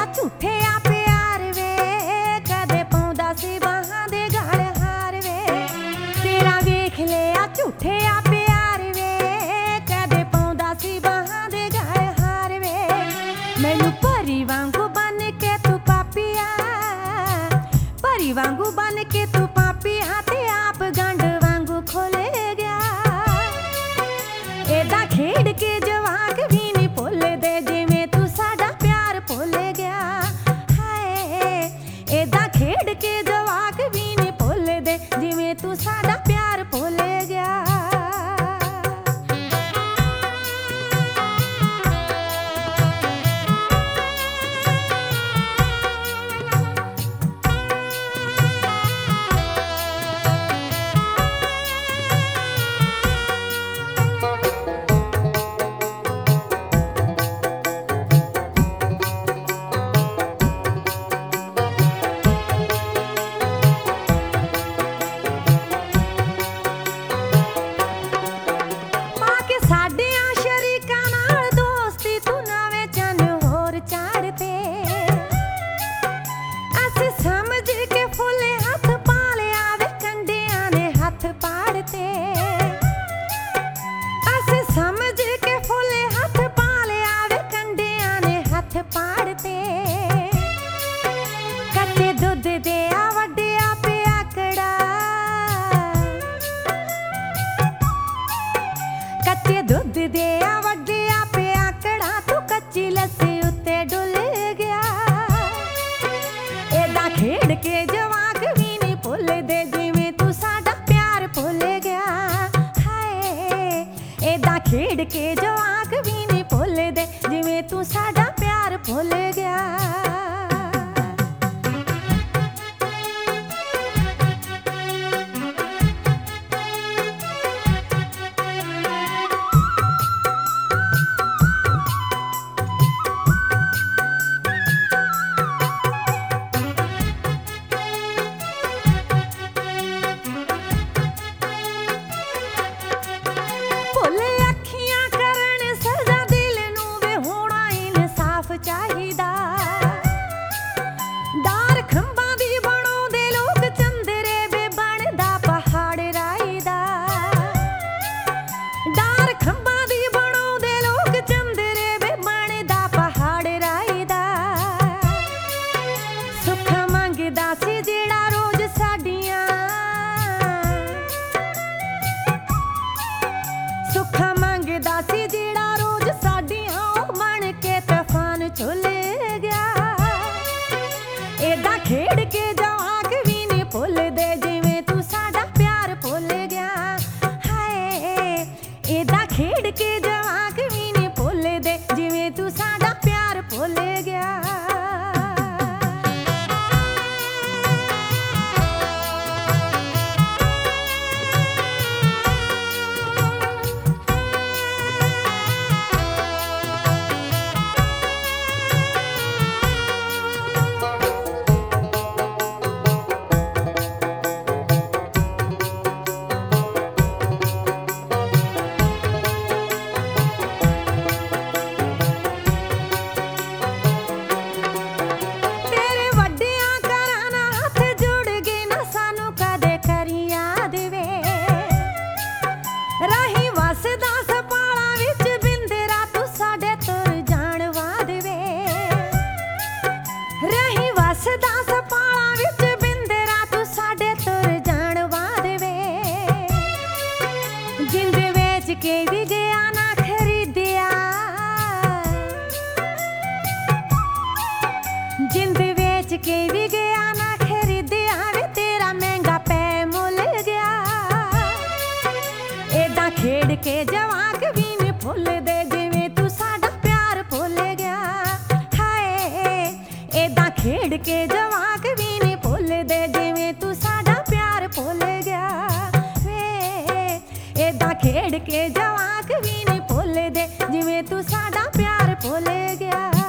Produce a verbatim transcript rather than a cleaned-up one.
ਝੂਠੇ ਆ ਪਿਆਰ ਵੇ, ਕਦੇ ਪਾਉਂਦਾ ਸੀ ਬਾਹਾਂ ਦੇ ਗਲ ਹਾਰ ਵੇ। ਤੇਰਾ ਵੇਖ ਲਿਆ ਝੂਠੇ ਆ ਪਿਆਰ ਵੇ, ਕਦੇ ਪਾਉਂਦਾ ਸੀ ਬਾਹਾਂ ਦੇ ਗਲ ਹਾਰ ਵੇ। ਮੈਨੂੰ ਪਰੀ ਵਾਂਗੂ ਬਣ ਕੇ ਤੂੰ ਪਾਪੀਆ, ਪਰੀ ਵਾਂਗੂ ਬਣ ਕੇ ਤੂੰ ਪਾਪੀਆ ਤੇ ਆਪ ਗੰਢ ਵਾਂਗੂ ਖੋਲੇ ਗਿਆ। ਏਦਾਂ ਖੇਡ ਕੇ ਜਵਾਕ ਵੀ ਨੀ ਭੁੱਲਦੇ ਜਿਵੇਂ ਤੂੰ ਸਾਡਾ ਪਿਆਰ ਭੁੱਲ ਗਿਆ। ਹਾਏ ਏਦਾਂ ਖੇਡ ਕੇ ਜਵਾਕ ਵੀ ਨੀ ਭੁੱਲਦੇ ਜਿਵੇਂ ਤੂੰ ਸਾਡਾ ਪਿਆਰ ਭੁੱਲ ਗਿਆ। ਕੱਚੇ ਦੁੱਧ ਦੇ ਆ ਵੱਡਿਆ ਪਿਆ ਕੜਾ, ਕੱਚੇ ਦੁੱਧ ਦੇ ਆ ਵੱਡਿਆ ਪਿਆ ਕੜਾ, ਤੂੰ ਕੱਚੀ ਲੱਸੀ ਉੱਤੇ ਡੁੱਲ ਗਿਆ। ਏਦਾਂ ਖੇਡ ਕੇ ਜਵਾਕ ਵੀ ਨੀ ਭੁੱਲਦੇ ਜਿਵੇਂ ਤੂੰ ਸਾਡਾ ਪਿਆਰ ਭੁੱਲ ਗਿਆ। ਹਾਏ ਏਦਾਂ ਖੇਡ ਕੇ ਜਵਾਕ ਵੀ ਨੀ ਭੁੱਲਦੇ ਜਿਵੇਂ ਤੂੰ ਸਾਡਾ ਪਿਆਰ ਭੁੱਲ ਗਿਆ। ਚਾਹੀਦਾ ਡਾਰ ਖੰਭਾਂ ਦੀ ਬਣਾਉਂਦੇ ਲੋਕ ਚੰਦਰੇ ਵੇ ਬਣਦਾ ਪਹਾੜ ਰਾਈ ਦਾ। ਡਾਰ ਖੰਭਾਂ ਦੀ ਬਣਾਉਂਦੇ ਲੋਕ ਚੰਦਰੇ ਵੇ ਬਣਦਾ ਪਹਾੜ ਰਾਈ ਦਾ। ਸੁੱਖ ਮੰਗਦਾ ਸੀ ਜਿਹੜਾ ਰੋਜ਼ ਸਾਡੀਆਂ, ਸੁੱਖ ਮੰਗਦਾ ਸੀ ਜਿਹੜਾ ਰੋਜ਼ ਸਾਡੀਆਂ, ਉਹ ਬਣ ਕੇ ਤੂਫਾਨ ਝੁੱਲ ਗਿਆ। ਏਦਾਂ ਖੇਡ ਕੇ ਜਵਾਕ ਵੀ ਨੀ ਭੁੱਲਦੇ ਜਿਵੇਂ ਤੂੰ ਸਾਡਾ ਪਿਆਰ ਭੁੱਲ ਗਿਆ। ਹਾਏ ਏਦਾਂ ਖੇਡ ਕੇ ਜਵਾਕ ਵੀ ਨੀ ਭੁੱਲਦੇ ਜਿਵੇਂ ਤੂੰ ਸਾਡਾ ਪਿਆਰ ਭੁੱਲ ਗਿਆ। ਕੇ ਵੀ ਗਿਆ ਨਾ ਖਰੀਦਿਆ, ਜਿੰਦ ਵੇਚ ਕੇ ਵੀ ਗਿਆ ਨਾ ਖਰੀਦਿਆ, ਵੇ ਤੇਰਾ ਮਹਿੰਗਾ ਪੈ ਮੁੱਲ ਗਿਆ। ਏਦਾਂ ਖੇਡ ਕੇ ਜਵਾਕ ਵੀ ਨੀ ਭੁੱਲਦੇ ਜਿਵੇਂ ਤੂੰ ਸਾਡਾ ਪਿਆਰ ਭੁੱਲ ਗਿਆ। ਹਾਏ ਏਦਾਂ ਖੇਡ ਕੇ ਜਵਾਕ ਵੀ ਨੀ ਭੁੱਲਦੇ ਜਿਵੇਂ ਤੂੰ ਸਾਡਾ ਪਿਆਰ ਭੁੱਲ ਗਿਆ। ਏਦਾਂ ਖੇਡ ਕੇ ਜਵਾਕ ਵੀ ਨੀ ਭੁੱਲਦੇ ਜਿਵੇਂ ਤੂੰ ਸਾਡਾ ਪਿਆਰ ਭੁੱਲ ਗਿਆ।